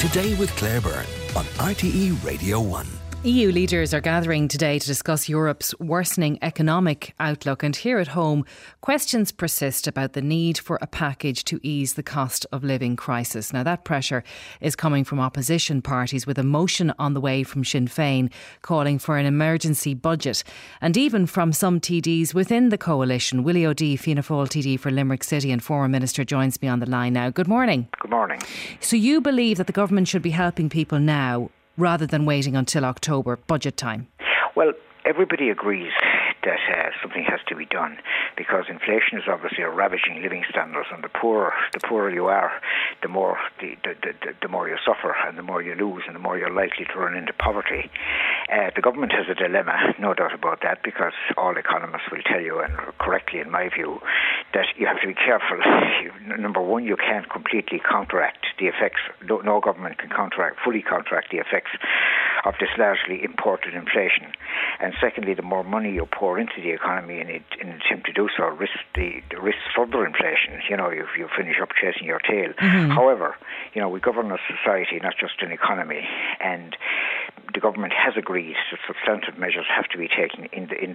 Today with Claire Byrne on RTE Radio 1. EU leaders are gathering today to discuss Europe's worsening economic outlook, and here at home, questions persist about the need for a package to ease the cost of living crisis. Now, that pressure is coming from opposition parties, with a motion on the way from Sinn Féin calling for an emergency budget, and even from some TDs within the coalition. Willie O'Dea, Fianna Fáil TD for Limerick City and former Minister, joins me on the line now. Good morning. Good morning. So you believe that the government should be helping people now rather than waiting until October budget time? Well, everybody agrees that something has to be done, because inflation is obviously ravaging living standards, and the poorer you are, the more you suffer, and the more you lose, and the more you're likely to run into poverty. The government has a dilemma, no doubt about that, because all economists will tell you, and correctly in my view, that you have to be careful. Number one, you can't completely counteract the effects. No government can fully counteract the effects of this largely imported inflation. And secondly, the more money you pour into the economy in an attempt to do so, risks further inflation. You finish up chasing your tail. Mm-hmm. However, we govern a society, not just an economy, and the government has agreed that substantive measures have to be taken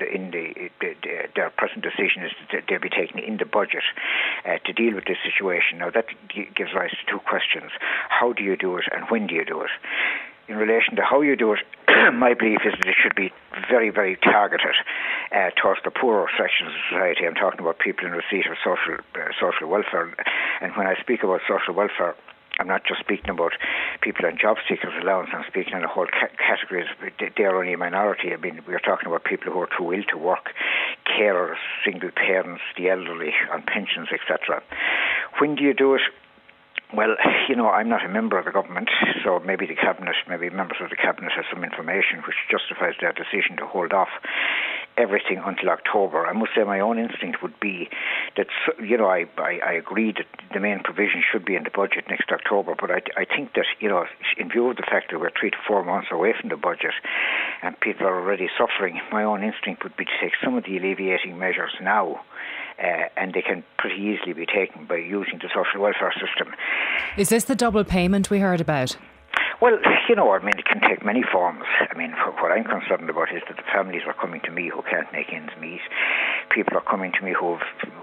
their present decision is that they'll be taken in the budget to deal with this situation. Now, that gives rise to two questions. How do you do it, and when do you do it? In relation to how you do it, my belief is that it should be very, very targeted towards the poorer sections of society. I'm talking about people in receipt of social welfare. And when I speak about social welfare, I'm not just speaking about people on job seekers allowance. I'm speaking on a whole categories. They are only a minority. I mean, we're talking about people who are too ill to work, carers, single parents, the elderly on pensions, etc. When do you do it? Well, I'm not a member of the government, so maybe members of the cabinet have some information which justifies their decision to hold off everything until October. I must say my own instinct would be that, I agree that the main provision should be in the budget next October, but I think that, in view of the fact that we're 3 to 4 months away from the budget and people are already suffering, my own instinct would be to take some of the alleviating measures now. And they can pretty easily be taken by using the social welfare system. Is this the double payment we heard about? Well, it can take many forms. What I'm concerned about is that the families are coming to me who can't make ends meet. People are coming to me who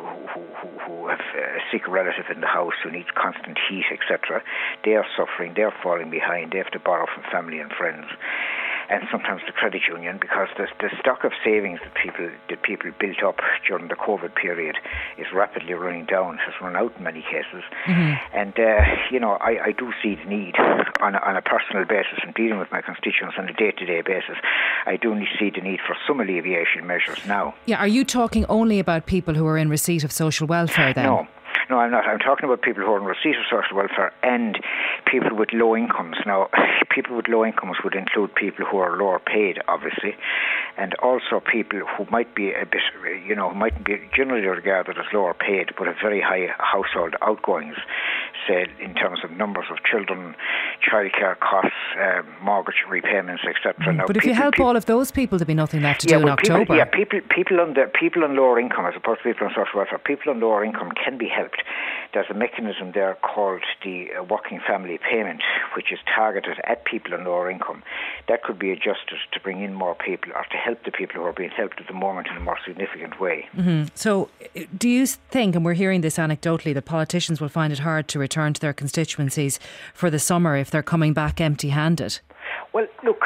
have a sick relative in the house who needs constant heat, etc. They are suffering, they're falling behind, they have to borrow from family and friends. And sometimes the credit union, because the stock of savings that people built up during the COVID period is rapidly running down, has run out in many cases. Mm-hmm. And, I do see the need on a personal basis and dealing with my constituents on a day-to-day basis. I do see the need for some alleviation measures now. Yeah, are you talking only about people who are in receipt of social welfare then? No, I'm not. I'm talking about people who are in receipt of social welfare and people with low incomes. Now, people with low incomes would include people who are lower paid, obviously, and also people who might be a bit, might be generally regarded as lower paid but have very high household outgoings, say in terms of numbers of children, childcare costs, mortgage repayments, etc. But if you help all of those people, there'll be nothing left to do in October. People on lower income, as opposed to people on social welfare, people on lower income can be helped. There's a mechanism there called the working family payment, which is targeted at people on lower income. That could be adjusted to bring in more people or to help the people who are being helped at the moment in a more significant way. Mm-hmm. So do you think, and we're hearing this anecdotally, that politicians will find it hard to return to their constituencies for the summer if they're coming back empty-handed? Well, look,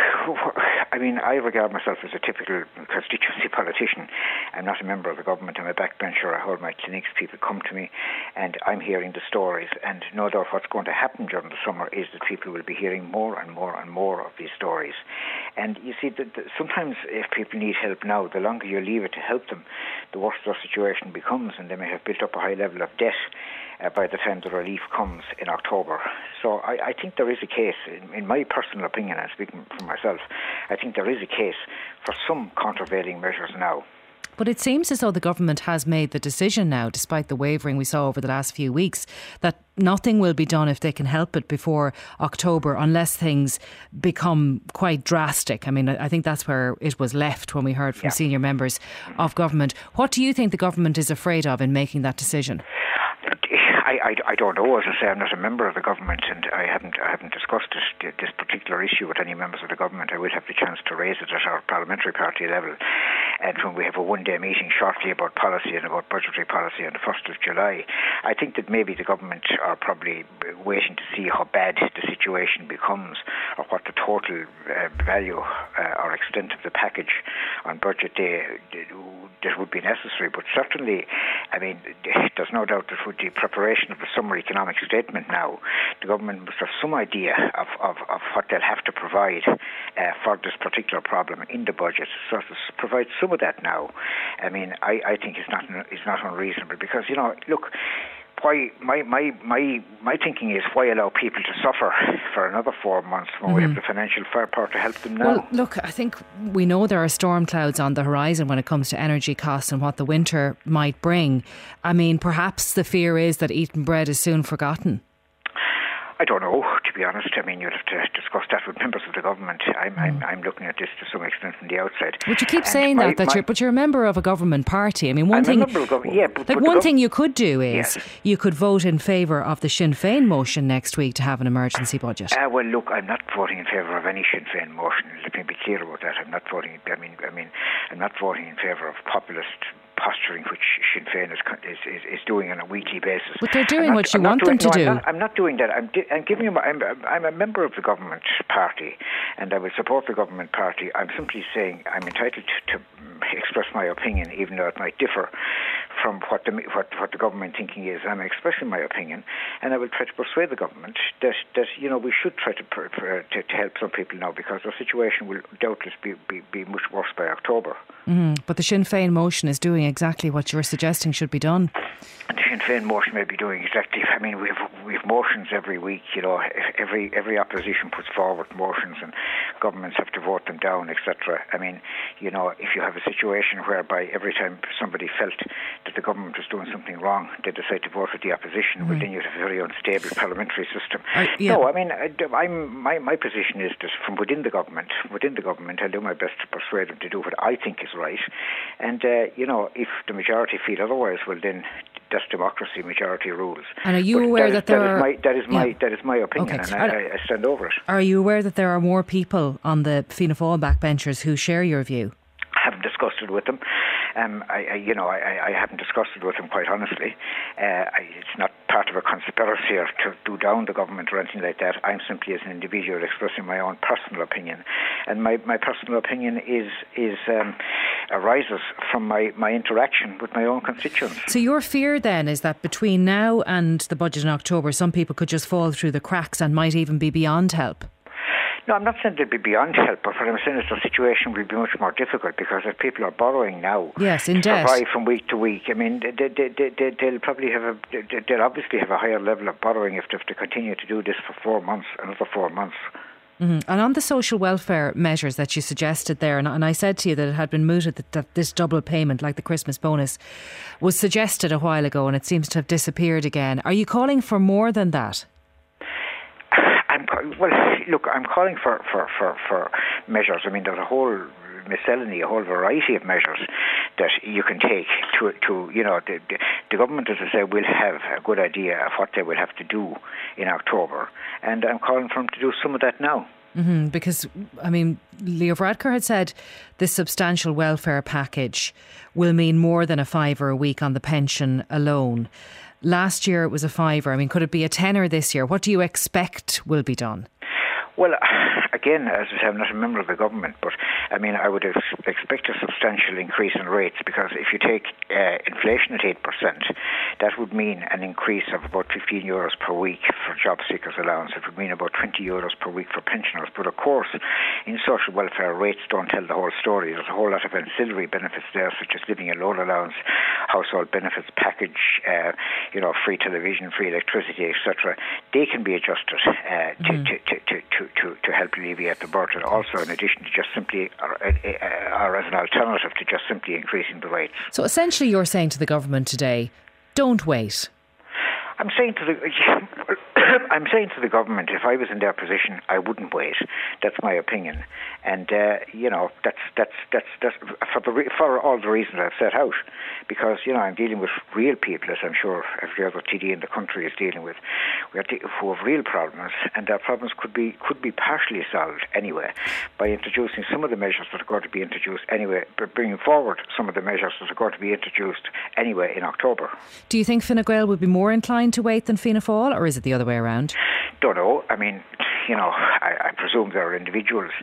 I regard myself as a typical constituency politician. I'm not a member of the government. I'm a backbencher. I hold my clinics. People come to me and I'm hearing the stories. And no doubt what's going to happen during the summer is that people will be hearing more and more and more of these stories. And you see, sometimes if people need help now, the longer you leave it to help them, the worse their situation becomes, and they may have built up a high level of debt by the time the relief comes in October. So I think there is a case, in my personal opinion, and speaking for myself, I think there is a case for some countervailing measures now. But it seems as though the government has made the decision now, despite the wavering we saw over the last few weeks, that nothing will be done if they can help it before October, unless things become quite drastic. I think that's where it was left when we heard from senior members of government. What do you think the government is afraid of in making that decision? I don't know. As I say, I'm not a member of the government, and I haven't discussed this particular issue with any members of the government. I will have the chance to raise it at our parliamentary party level, and when we have a one-day meeting shortly about policy and about budgetary policy on the 1st of July, I think that maybe the government are probably waiting to see how bad the situation becomes, or what the total value or extent of the package on budget day that would be necessary. But certainly, I mean, there's no doubt that with the preparation of the summer economic statement now, the government must have some idea of what they'll have to provide for this particular problem in the budget. So to provide some of that now, I mean, I think is not unreasonable, because, you know, look, why my thinking is, why allow people to suffer for another 4 months when we have the financial firepower to help them now? Well, look, I think we know there are storm clouds on the horizon when it comes to energy costs and what the winter might bring. I mean, perhaps the fear is that eaten bread is soon forgotten. I don't know, to be honest. I mean, you'd have to discuss that with members of the government. I'm looking at this to some extent from the outside. But you keep saying but you're a member of a government party. I mean, one thing you could do is you could vote in favour of the Sinn Féin motion next week to have an emergency budget. Well, look, I'm not voting in favour of any Sinn Féin motion. Let me be clear about that. I'm not voting. I'm not voting in favour of populist posturing, which Sinn Féin is doing on a weekly basis. But they're doing what you want them to do. I'm not doing that. I'm giving you. I'm a member of the government party, and I will support the government party. I'm simply saying I'm entitled to express my opinion, even though it might differ from what the government thinking is. I'm expressing my opinion, and I will try to persuade the government that you know, we should try to help some people now, because the situation will doubtless be much worse by October. But the Sinn Féin motion is doing exactly what you're suggesting should be done. And the Sinn Féin motion may be doing exactly. I mean, we have motions every week. You know, every opposition puts forward motions, and governments have to vote them down, etc. I mean, you know, if you have a situation whereby every time somebody felt that the government was doing something wrong, they decide to vote with the opposition, well, then you have a very unstable parliamentary system. No, I mean, my position is that from within the government, I'll do my best to persuade them to do what I think is right. And you know, if the majority feel otherwise, well, then that's democracy. Majority rules. And are you aware that is my opinion, and I stand over it. Are you aware that there are more people on the Fianna Fáil backbenchers who share your view? I haven't discussed it with them. I haven't discussed it with them, quite honestly. It's not part of a conspiracy or to do down the government or anything like that. I'm simply, as an individual, expressing my own personal opinion, and my personal opinion arises from my interaction with my own constituents. So your fear then is that between now and the budget in October, some people could just fall through the cracks and might even be beyond help? No, I'm not saying they'll be beyond help, but what I'm saying is the situation will be much more difficult, because if people are borrowing now in to debt, survive from week to week, I mean, they'll probably they'll obviously have a higher level of borrowing if they have to continue to do this for 4 months, another 4 months. And on the social welfare measures that you suggested there, and I said to you that it had been mooted that this double payment, like the Christmas bonus, was suggested a while ago, and it seems to have disappeared again. Are you calling for more than that? I'm calling for measures. I mean, there's a whole miscellany, a whole variety of measures that you can take to you know, the government, as I say, will have a good idea of what they will have to do in October, and I'm calling for them to do some of that now. Because, I mean, Leo Varadkar had said this substantial welfare package will mean more than a $5 a week on the pension alone. Last year it was a $5. I mean, could it be a $10 this year? What do you expect will be done? Well, again, as I say, I'm not a member of the government, but I mean, I would expect a substantial increase in rates, because if you take inflation at 8%, that would mean an increase of about €15 per week for job seekers allowance. It would mean about €20 per week for pensioners. But of course, in social welfare, rates don't tell the whole story. There's a whole lot of ancillary benefits there, such as living and loan allowance, household benefits package, free television, free electricity, etc. They can be adjusted to help alleviate the burden. Also, in addition to just simply, or as an alternative to just simply increasing the rates. So essentially, you're saying to the government today, don't wait. I'm saying to the I'm saying to the government, if I was in their position, I wouldn't wait. That's my opinion, and that's for all the reasons I've set out. Because I'm dealing with real people, as I'm sure every other TD in the country is dealing with, who have real problems, and their problems could be partially solved anyway by introducing some of the measures that are going to be introduced anyway, bringing forward some of the measures that are going to be introduced anyway in October. Do you think Fine Gael would be more inclined to wait than Fianna Fáil, or is it the other way around? Don't know. I mean, I presume there are individuals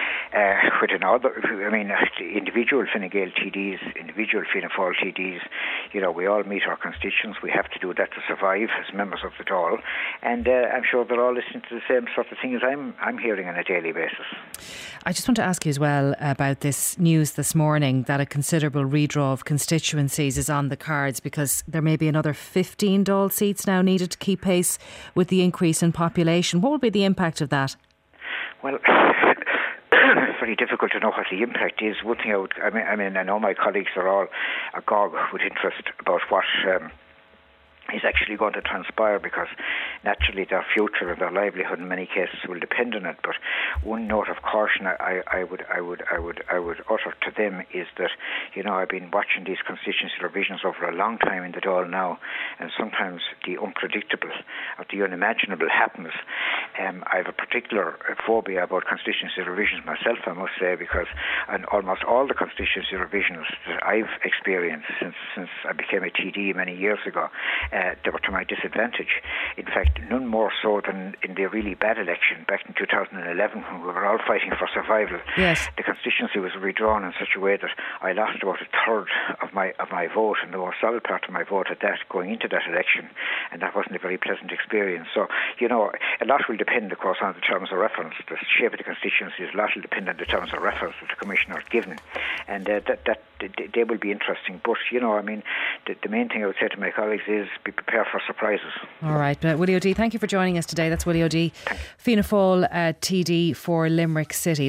individual Fine Gael TDs, individual Fianna Fáil TDs, we all meet our constituents. We have to do that to survive as members of the Dáil, and I'm sure they're all listening to the same sort of thing as I'm hearing on a daily basis. I just want to ask you as well about this news this morning that a considerable redraw of constituencies is on the cards, because there may be another 15 Dáil seats now needed to keep pace with the increase in population. What will be the impact of that? Well, it's very difficult to know what the impact is. One thing I know my colleagues are all agog with interest about what is actually going to transpire, because naturally their future and their livelihood in many cases will depend on it. But one note of caution I would utter to them is that I've been watching these constituency revisions over a long time in the Dáil now, and sometimes the unpredictable or the unimaginable happens. I have a particular phobia about constituency revisions myself, I must say, because in almost all the constituency revisions that I've experienced since I became a TD many years ago, they were to my disadvantage. In fact, none more so than in the really bad election back in 2011, when we were all fighting for survival. Yes. The constituency was redrawn in such a way that I lost about a third of my vote, and the more solid part of my vote at that going into that election, and that wasn't a very pleasant experience. So, a lot will depend, of course, on the terms of reference. The shape of the constituencies, a lot will depend on the terms of reference that the Commissioner has given, and they will be interesting. But, the main thing I would say to my colleagues is be prepared for surprises. All right, Willie O'D, thank you for joining us today. That's Willie O'D, Fianna Fáil TD for Limerick City.